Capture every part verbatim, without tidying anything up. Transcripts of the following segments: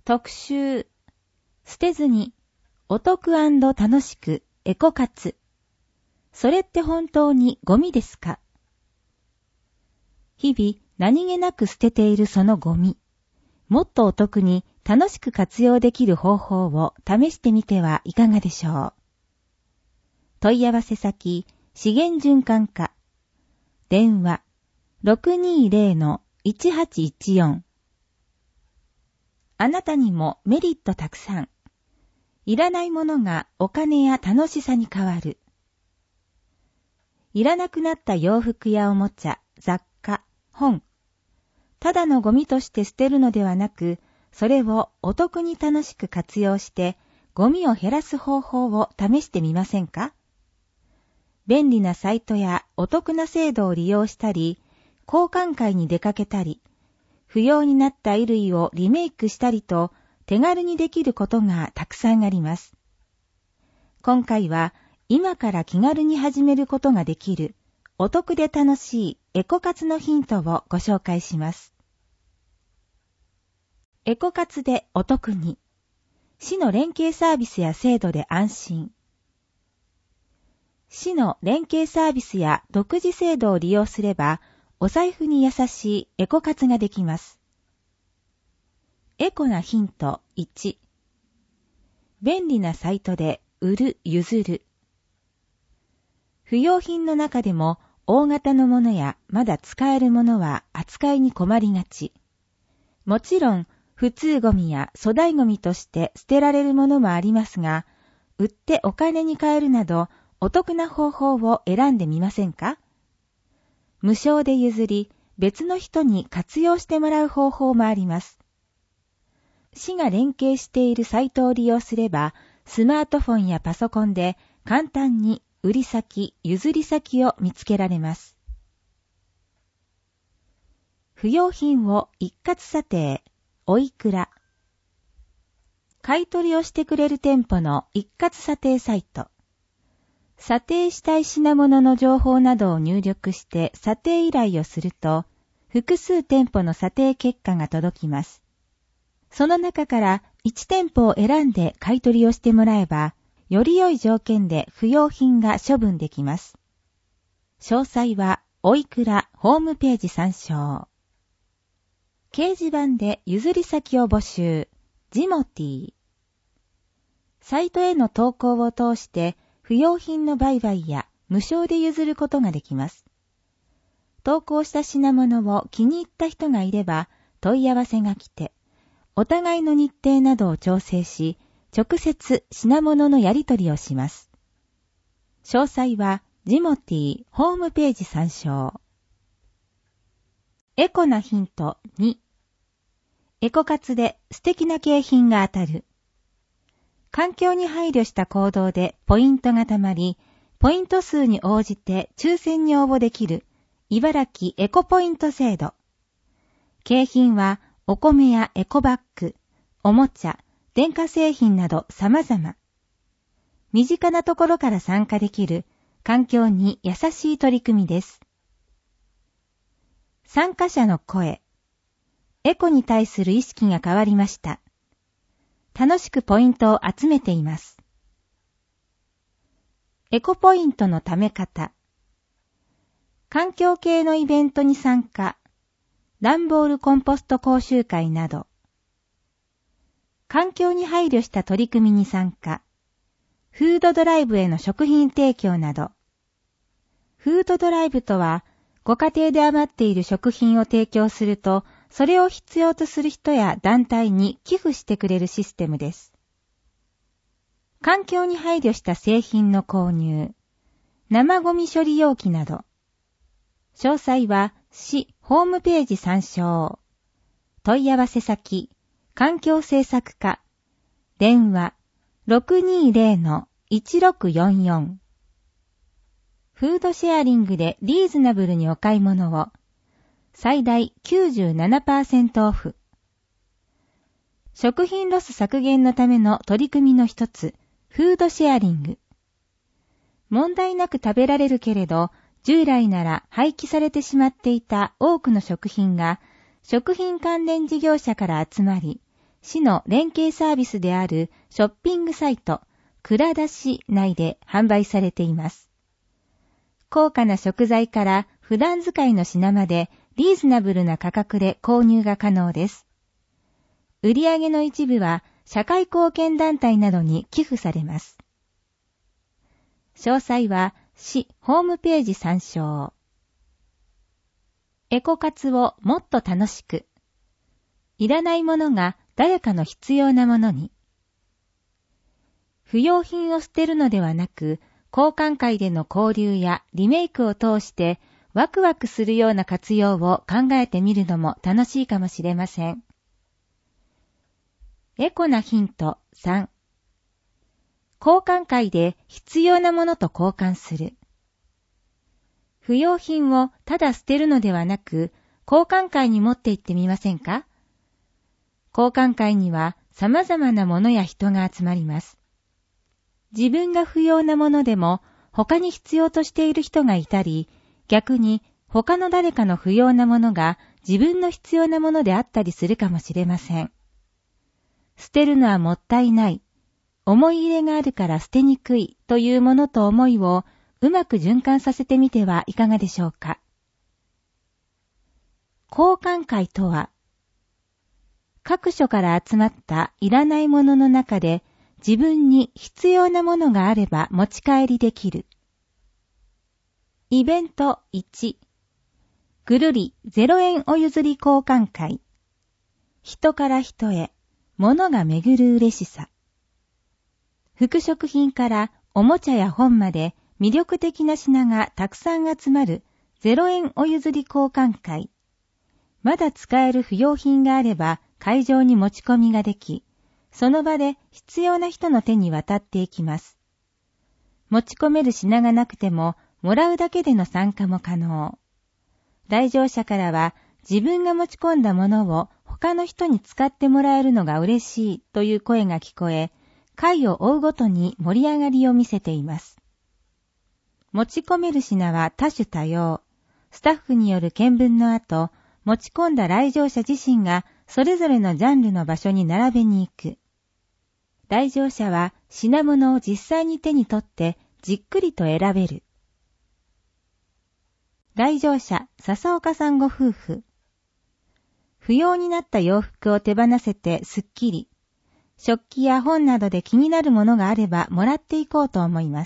特集、捨てずにお得&楽しくエコ活。それって本当にゴミですか？日々何気なく捨てているそのゴミ。もっとお得に楽しく活用できる方法を試してみてはいかがでしょう。問い合わせ先、資源循環課。電話、ろくにーぜろのいちはちいちよん。あなたにもメリットたくさん。いらないものがお金や楽しさに変わる。いらなくなった洋服やおもちゃ、雑貨、本。ただのゴミとして捨てるのではなく、それをお得に楽しく活用して、ゴミを減らす方法を試してみませんか？便利なサイトやお得な制度を利用したり、交換会に出かけたり、不要になった衣類をリメイクしたりと、手軽にできることがたくさんあります。今回は今から気軽に始めることができるお得で楽しいエコ活のヒントをご紹介します。エコ活でお得に、市の連携サービスや制度で安心。市の連携サービスや独自制度を利用すれば、お財布に優しいエコ活ができます。エコなヒントいち。便利なサイトで売る譲る。不要品の中でも大型のものやまだ使えるものは扱いに困りがち。もちろん普通ゴミや粗大ゴミとして捨てられるものもありますが、売ってお金に換えるなどお得な方法を選んでみませんか？無償で譲り別の人に活用してもらう方法もあります。市が連携しているサイトを利用すれば、スマートフォンやパソコンで簡単に売り先、譲り先を見つけられます。不要品を一括査定、おいくら。買い取りをしてくれる店舗の一括査定サイト。査定したい品物の情報などを入力して査定依頼をすると、複数店舗の査定結果が届きます。その中からいち店舗を選んで買い取りをしてもらえば、より良い条件で不要品が処分できます。詳細はおいくらホームページ参照。掲示板で譲り先を募集、ジモティー。サイトへの投稿を通して不要品の売買や無償で譲ることができます。投稿した品物を気に入った人がいれば問い合わせが来て、お互いの日程などを調整し、直接品物のやり取りをします。詳細はジモティホームページ参照。エコなヒントに。エコ活で素敵な景品が当たる。環境に配慮した行動でポイントがたまり、ポイント数に応じて抽選に応募できる茨城エコポイント制度。景品はお米やエコバッグ、おもちゃ、電化製品など様々。身近なところから参加できる環境に優しい取り組みです。参加者の声。エコに対する意識が変わりました。楽しくポイントを集めています。エコポイントの貯め方。環境系のイベントに参加。段ボールコンポスト講習会など。環境に配慮した取り組みに参加。フードドライブへの食品提供など。フードドライブとは、ご家庭で余っている食品を提供すると、それを必要とする人や団体に寄付してくれるシステムです。環境に配慮した製品の購入、生ゴミ処理容器など。詳細は市ホームページ参照。問い合わせ先、環境政策課。電話 ろくにーぜろのいちろくよんよん。フードシェアリングでリーズナブルにお買い物を。最大 きゅうじゅうななパーセント オフ。食品ロス削減のための取り組みの一つ、フードシェアリング。問題なく食べられるけれど、従来なら廃棄されてしまっていた多くの食品が、食品関連事業者から集まり、 市の連携サービスであるショッピングサイト、蔵出し内で販売されています。高価な食材から普段使いの品までリーズナブルな価格で購入が可能です。売上の一部は社会貢献団体などに寄付されます。詳細は市ホームページ参照。エコ活をもっと楽しく。いらないものが誰かの必要なものに。不要品を捨てるのではなく、交換会での交流やリメイクを通してワクワクするような活用を考えてみるのも楽しいかもしれません。エコなヒントさん。交換会で必要なものと交換する。不要品をただ捨てるのではなく、交換会に持って行ってみませんか？交換会には様々なものや人が集まります。自分が不要なものでも他に必要としている人がいたり、逆に他の誰かの不要なものが自分の必要なものであったりするかもしれません。捨てるのはもったいない、思い入れがあるから捨てにくいというものと思いをうまく循環させてみてはいかがでしょうか。交換会とは、各所から集まったいらないものの中で自分に必要なものがあれば持ち帰りできる。イベントいち、ぐるりゼロえんお譲り交換会。人から人へ、物が巡る嬉しさ。服飾品からおもちゃや本まで魅力的な品がたくさん集まるゼロえんお譲り交換会。まだ使える不要品があれば会場に持ち込みができ、その場で必要な人の手に渡っていきます。持ち込める品がなくても、もらうだけでの参加も可能。来場者からは自分が持ち込んだものを他の人に使ってもらえるのが嬉しいという声が聞こえ、会を追うごとに盛り上がりを見せています。持ち込める品は多種多様。スタッフによる検分の後、持ち込んだ来場者自身がそれぞれのジャンルの場所に並べに行く。来場者は品物を実際に手に取ってじっくりと選べる。来場者、笹岡さんご夫婦。不要になった洋服を手放せてすっきり。食器や本などで気になるものがあればもらっていこうと思います。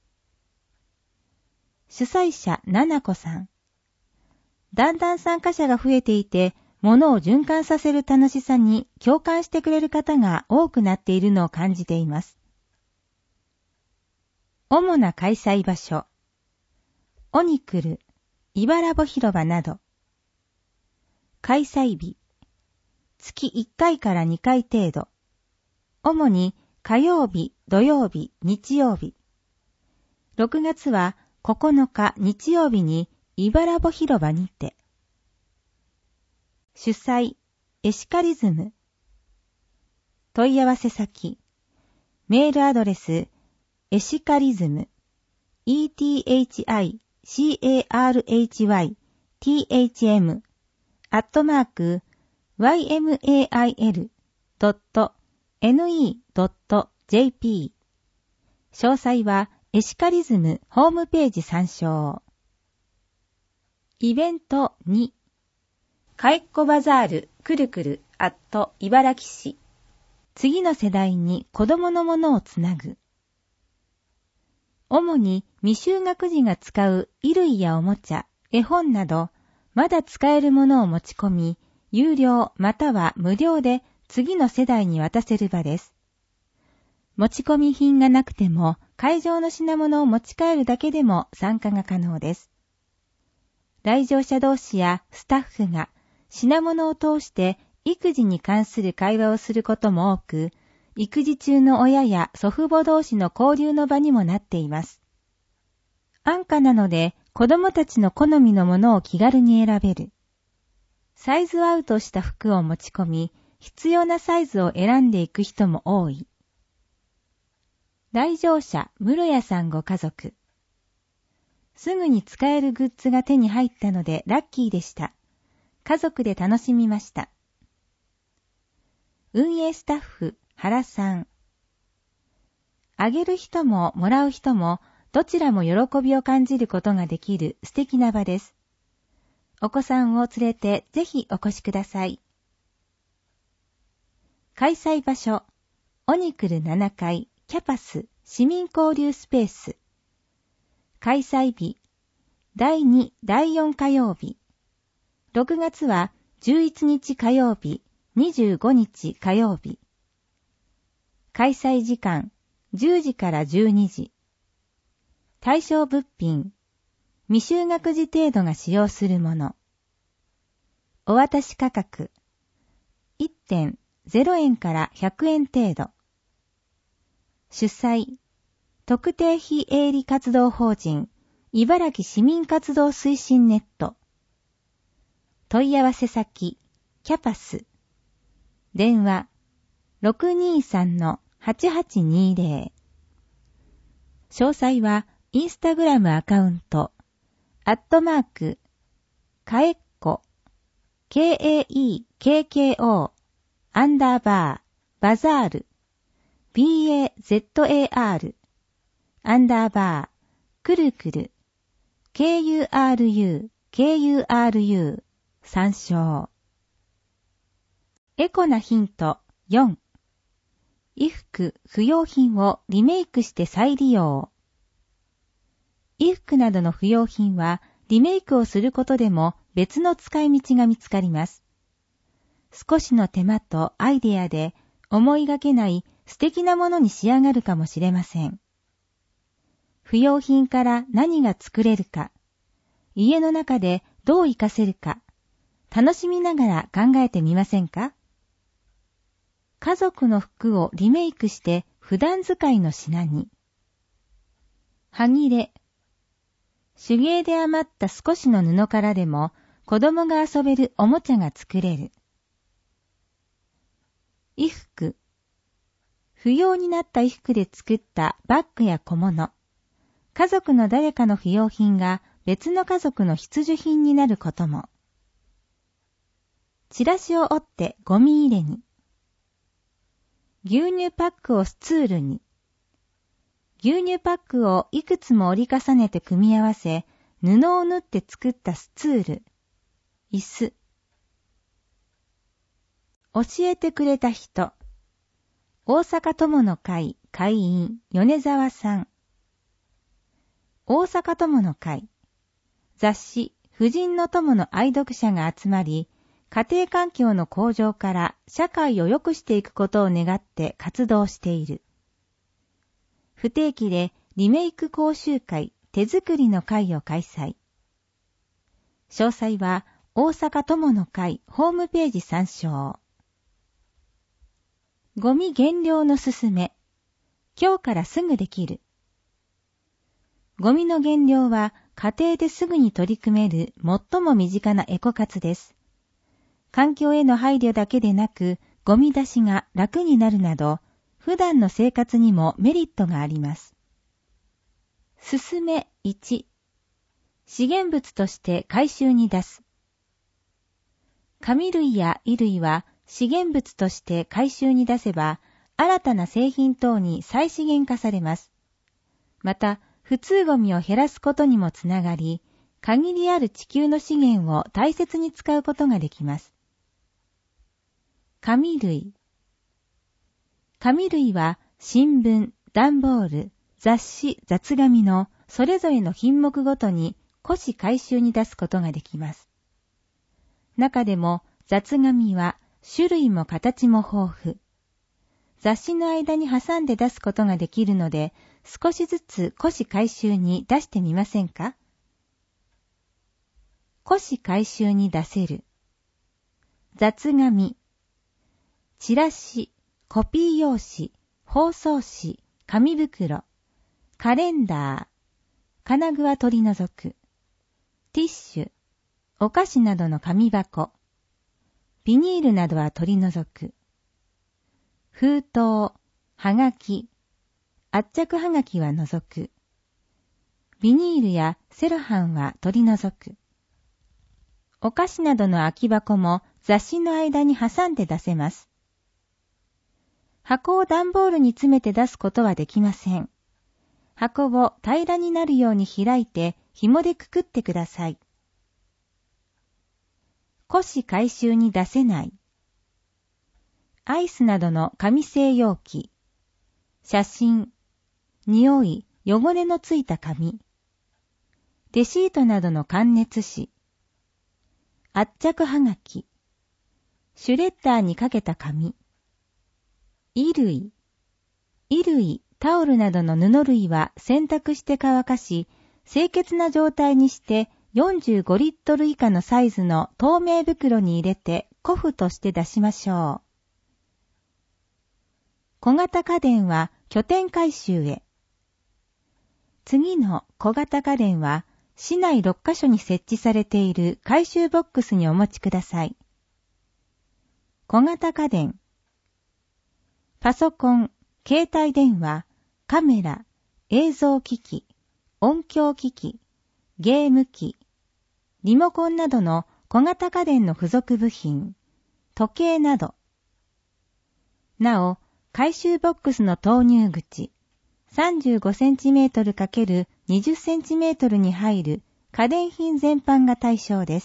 主催者、ななこさん。だんだん参加者が増えていて、物を循環させる楽しさに共感してくれる方が多くなっているのを感じています。主な開催場所。オニクル、イバラボ広場など。開催日。月いっかいからにかい程度。主に火曜日、土曜日、日曜日。ろくがつはここのか日曜日にイバラボ広場にて。主催、エシカリズム。問い合わせ先。メールアドレス、エシカリズム、イーティーエイチアイシーエーアールエイチワイティーエイチエム、アットマーク、ワイエムエーアイエルドットエヌイードットジェーピー。詳細はエシカリズムホームページ参照。イベントに、かえっこバザールくるくるアット茨城市。次の世代に子供のものをつなぐ。主に未就学児が使う衣類やおもちゃ、絵本など、まだ使えるものを持ち込み、有料または無料で次の世代に渡せる場です。持ち込み品がなくても、会場の品物を持ち帰るだけでも参加が可能です。来場者同士やスタッフが品物を通して育児に関する会話をすることも多く、育児中の親や祖父母同士の交流の場にもなっています。安価なので子供たちの好みのものを気軽に選べる。サイズアウトした服を持ち込み、必要なサイズを選んでいく人も多い。来場者、室谷さんご家族。すぐに使えるグッズが手に入ったのでラッキーでした。家族で楽しみました。 運営スタッフ、原さん。あげる人ももらう人もどちらも喜びを感じることができる素敵な場です。お子さんを連れてぜひお越しください。開催場所、オニクルななかいキャパス市民交流スペース。開催日、だいに、だいよん火曜日。ろくがつはじゅういちにち火曜日、にじゅうごにち火曜日。開催時間、じゅうじからじゅうにじ。対象物品、未就学児程度が使用するもの。お渡し価格、いってんゼロえんからひゃくえん程度。主催、特定非営利活動法人、茨城市民活動推進ネット。問い合わせ先、キャパス。電話、ろくにさんのはちはちにぜろ。詳細は、インスタグラムアカウント、アットマーク、かえっこ、ケーエーイーケーケーオー、アンダーバー、バザール、ビーエーゼットエーアール、アンダーバー、くるくる、ケーユーアールユー、ケーユーアールユー、参照。エコなヒントよん。衣服、不要品をリメイクして再利用。衣服などの不要品はリメイクをすることでも別の使い道が見つかります。少しの手間とアイデアで思いがけない素敵なものに仕上がるかもしれません。不要品から何が作れるか、家の中でどう活かせるか、楽しみながら考えてみませんか？家族の服をリメイクして普段使いの品に。はぎれ。手芸で余った少しの布からでも子供が遊べるおもちゃが作れる。衣服。不要になった衣服で作ったバッグや小物。家族の誰かの不要品が別の家族の必需品になることも。チラシを折ってゴミ入れに。牛乳パックをスツールに。牛乳パックをいくつも折り重ねて組み合わせ、布を縫って作ったスツール。椅子。教えてくれた人。大阪友の会会員米沢さん。大阪友の会。雑誌婦人の友の愛読者が集まり、家庭環境の向上から社会を良くしていくことを願って活動している。不定期でリメイク講習会手作りの会を開催。詳細は大阪友の会ホームページ参照。ゴミ減量のすすめ。今日からすぐできる。ゴミの減量は家庭ですぐに取り組める最も身近なエコ活です。環境への配慮だけでなく、ゴミ出しが楽になるなど、普段の生活にもメリットがあります。すすめいち、資源物として回収に出す。紙類や衣類は資源物として回収に出せば、新たな製品等に再資源化されます。また、普通ゴミを減らすことにもつながり、限りある地球の資源を大切に使うことができます。紙類。紙類は新聞、段ボール、雑誌、雑紙のそれぞれの品目ごとに古紙回収に出すことができます。中でも雑紙は種類も形も豊富。雑誌の間に挟んで出すことができるので、少しずつ古紙回収に出してみませんか？古紙回収に出せる。雑紙。チラシ、コピー用紙、包装紙、紙袋、カレンダー、金具は取り除く、ティッシュ、お菓子などの紙箱、ビニールなどは取り除く、封筒、はがき、圧着はがきは除く、ビニールやセロハンは取り除く、お菓子などの空き箱も雑誌の間に挟んで出せます。 箱を段ボールに詰めて出すことはできません。箱を平らになるように開いて紐でくくってください。古紙回収に出せない。アイスなどの紙製容器、写真、匂い、汚れのついた紙、レシートなどの感熱紙、圧着はがき、シュレッダーにかけた紙、衣類、衣類、タオルなどの布類は洗濯して乾かし、清潔な状態にしてよんじゅうごリットル以下のサイズの透明袋に入れて古布として出しましょう。小型家電は拠点回収へ。次の小型家電は市内ろっカ所に設置されている回収ボックスにお持ちください。小型家電。パソコン、携帯電話、カメラ、映像機器、音響機器、ゲーム機、リモコンなどの小型家電の付属部品、時計など。なお、回収ボックスの投入口、さんじゅうごセンチメートル×にじゅっセンチメートルに入る家電品全般が対象です。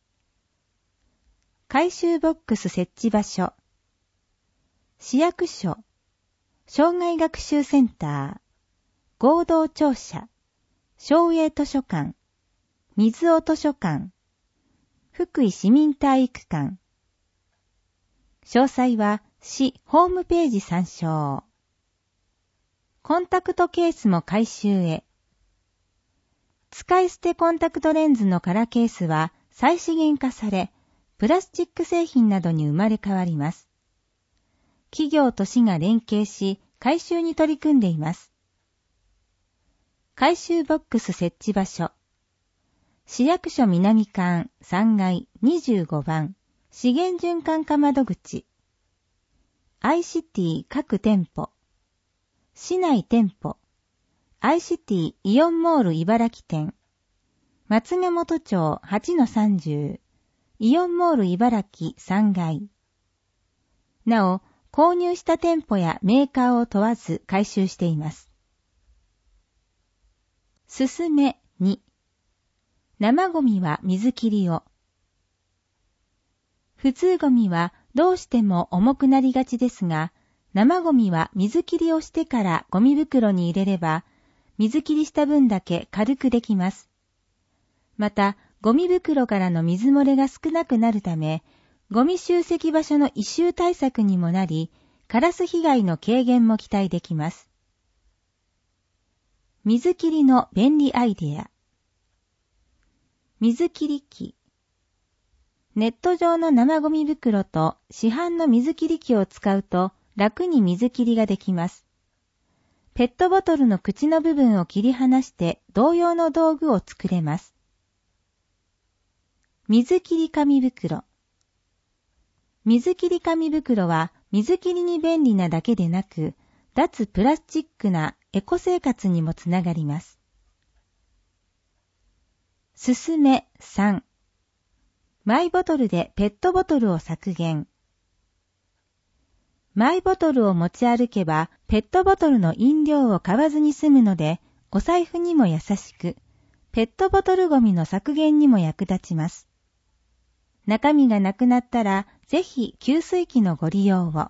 回収ボックス設置場所。市役所、障害学習センター、合同庁舎、省営図書館、水尾図書館、福井市民体育館。詳細は市ホームページ参照。コンタクトケースも回収へ。使い捨てコンタクトレンズのカラーケースは再資源化され、プラスチック製品などに生まれ変わります。企業と市が連携し、回収に取り組んでいます。回収ボックス設置場所。市役所南館さんがいにじゅうごばん、資源循環課窓口。アイシティ各店舗。市内店舗。アイシティイオンモール茨城店。松ヶ本町 はちのさんじゅう。イオンモール茨城さんがい。なお、購入した店舗やメーカーを問わず回収しています。すすめに。生ゴミは水切りを。普通ゴミはどうしても重くなりがちですが、生ゴミは水切りをしてからゴミ袋に入れれば、水切りした分だけ軽くできます。また、ゴミ袋からの水漏れが少なくなるため、ゴミ集積場所の異臭対策にもなり、カラス被害の軽減も期待できます。水切りの便利アイデア。水切り機。ネット上の生ゴミ袋と市販の水切り機を使うと楽に水切りができます。ペットボトルの口の部分を切り離して同様の道具を作れます。水切り紙袋。水切り紙袋は水切りに便利なだけでなく、脱プラスチックなエコ生活にもつながります。すすめさん。マイボトルでペットボトルを削減。マイボトルを持ち歩けばペットボトルの飲料を買わずに済むので、お財布にも優しく、ペットボトルゴミの削減にも役立ちます。中身がなくなったら、ぜひ給水器のご利用を。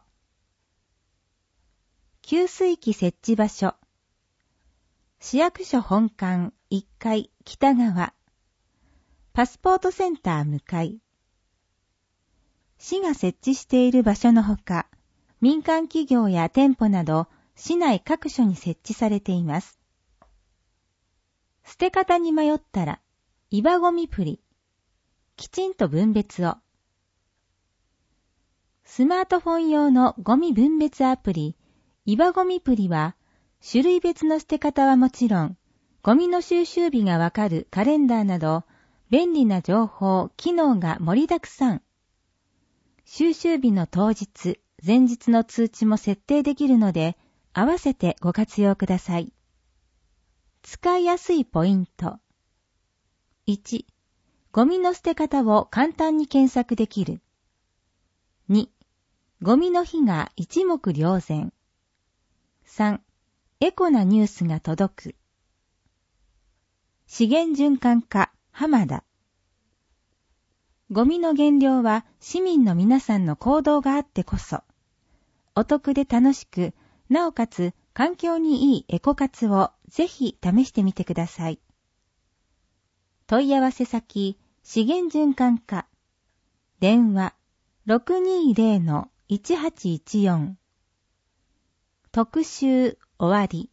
給水器設置場所。市役所本館いっかい北側。パスポートセンター向かい。市が設置している場所のほか、民間企業や店舗など市内各所に設置されています。捨て方に迷ったら、岩ゴミプリ。きちんと分別を。スマートフォン用のゴミ分別アプリ、岩ゴミプリは、種類別の捨て方はもちろん、ゴミの収集日がわかるカレンダーなど、便利な情報、機能が盛りだくさん。収集日の当日、前日の通知も設定できるので、合わせてご活用ください。使いやすいポイント。いち、ゴミの捨て方を簡単に検索できる。に、 ゴミの日が一目瞭然。さん、エコなニュースが届く。資源循環課、浜田。ゴミの減量は市民の皆さんの行動があってこそ、お得で楽しく、なおかつ環境にいいエコ活をぜひ試してみてください。問い合わせ先、資源循環課。電話 ろくにーぜろのいちはちいちよん。特集終わり。